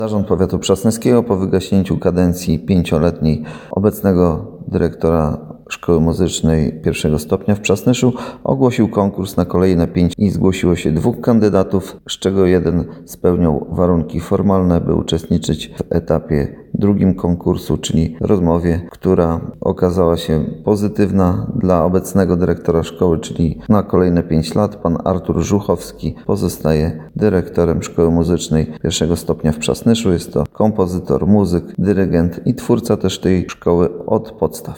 Zarząd Powiatu Przasnyskiego po wygaśnięciu kadencji 5-letniej obecnego dyrektora Szkoły Muzycznej I stopnia w Przasnyszu ogłosił konkurs na kolejne 5 i zgłosiło się 2 kandydatów, z czego jeden spełniał warunki formalne, by uczestniczyć w etapie drugim konkursu, czyli rozmowie, która okazała się pozytywna dla obecnego dyrektora szkoły, czyli na kolejne 5 lat. Pan Artur Żuchowski pozostaje dyrektorem Szkoły Muzycznej I stopnia w Przasnyszu. Jest to kompozytor, muzyk, dyrygent i twórca też tej szkoły od podstaw.